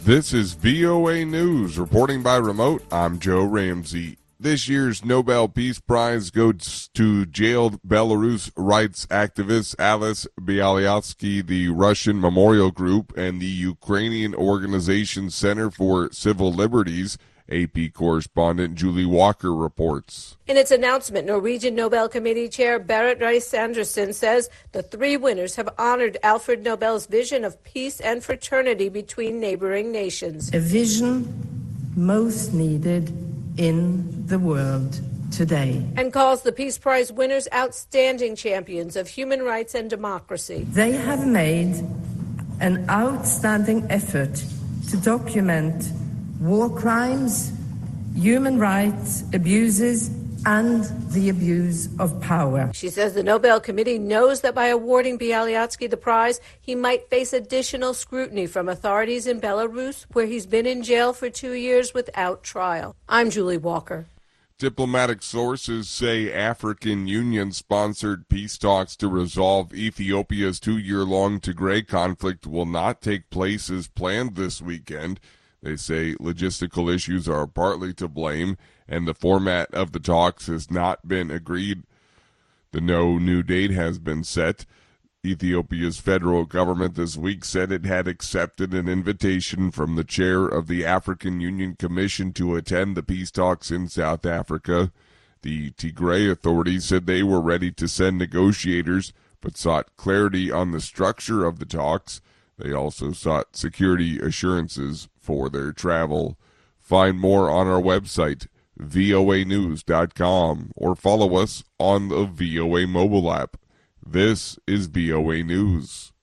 This is VOA News. Reporting by remote, I'm Joe Ramsey. This year's Nobel Peace Prize goes to jailed Belarus rights activist Alice Bialyatsky, the Russian Memorial Group, and the Ukrainian Organization Center for Civil Liberties. AP correspondent Julie Walker reports. In its announcement, Norwegian Nobel Committee Chair Berit Reiss-Andersen says the three winners have honored Alfred Nobel's vision of peace and fraternity between neighboring nations. A vision most needed in the world today. And calls the Peace Prize winners outstanding champions of human rights and democracy. They have made an outstanding effort to document war crimes, human rights abuses, and the abuse of power. She says the Nobel Committee knows that by awarding Bialyatsky the prize, he might face additional scrutiny from authorities in Belarus, where he's been in jail for 2 years without trial. I'm Julie Walker. Diplomatic sources say African Union-sponsored peace talks to resolve Ethiopia's 2-year-long Tigray conflict will not take place as planned this weekend. They say logistical issues are partly to blame, and the format of the talks has not been agreed. No new date has been set. Ethiopia's federal government this week said it had accepted an invitation from the chair of the African Union Commission to attend the peace talks in South Africa. The Tigray authorities said they were ready to send negotiators, but sought clarity on the structure of the talks. They also sought security assurances for their travel. Find more on our website, voanews.com, or follow us on the VOA mobile app. This is VOA News.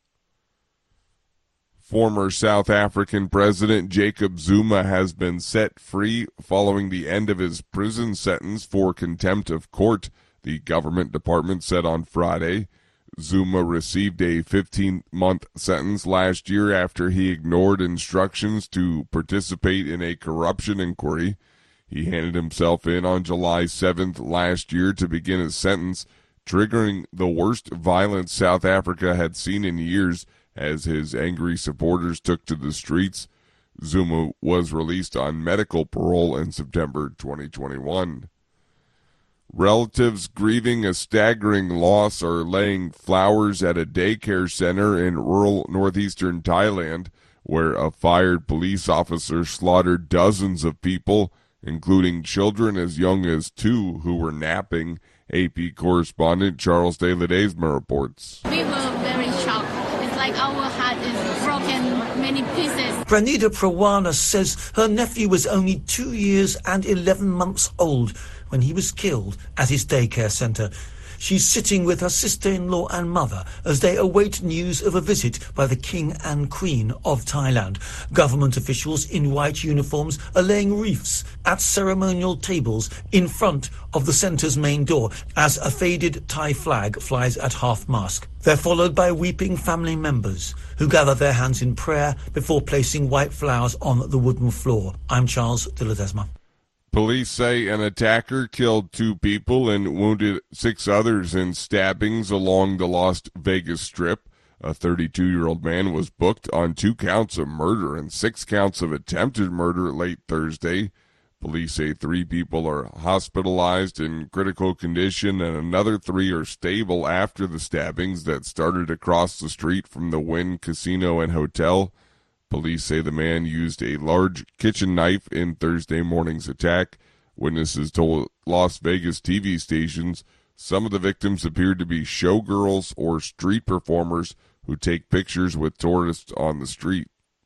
Former South African President Jacob Zuma has been set free following the end of his prison sentence for contempt of court, the government department said on Friday. Zuma received a 15-month sentence last year after he ignored instructions to participate in a corruption inquiry. He handed himself in on July 7th last year to begin his sentence, triggering the worst violence South Africa had seen in years as his angry supporters took to the streets. Zuma was released on medical parole in September 2021. Relatives grieving a staggering loss are laying flowers at a daycare center in rural northeastern Thailand, where a fired police officer slaughtered dozens of people, including children as young as 2 who were napping. AP correspondent Charles De Ledesma reports. We were very shocked. It's like our heart is broken many pieces. Pranita Prawana says her nephew was only 2 years and 11 months old when he was killed at his daycare centre. She's sitting with her sister-in-law and mother as they await news of a visit by the King and Queen of Thailand. Government officials in white uniforms are laying wreaths at ceremonial tables in front of the centre's main door as a faded Thai flag flies at half-mast. They're followed by weeping family members who gather their hands in prayer before placing white flowers on the wooden floor. I'm Charles De Ledesma. Police say an attacker killed 2 people and wounded 6 others in stabbings along the Las Vegas Strip. A 32-year-old man was booked on 2 counts of murder and 6 counts of attempted murder late Thursday. Police say 3 people are hospitalized in critical condition and another 3 are stable after the stabbings that started across the street from the Wynn Casino and Hotel. Police say the man used a large kitchen knife in Thursday morning's attack. Witnesses told Las Vegas TV stations some of the victims appeared to be showgirls or street performers who take pictures with tourists on the street.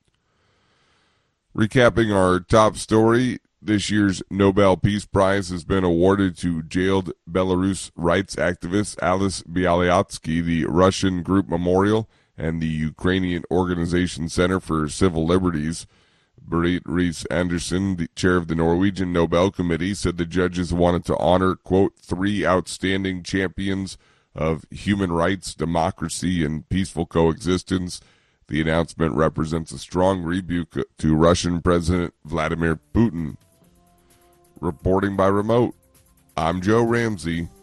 Recapping our top story, this year's Nobel Peace Prize has been awarded to jailed Belarus rights activist Alice Bialyatsky, the Russian Group Memorial, and the Ukrainian Organization Center for Civil Liberties. Berit Reiss-Andersen, the chair of the Norwegian Nobel Committee, said the judges wanted to honor, quote, 3 outstanding champions of human rights, democracy, and peaceful coexistence. The announcement represents a strong rebuke to Russian President Vladimir Putin. Reporting by remote, I'm Joe Ramsey.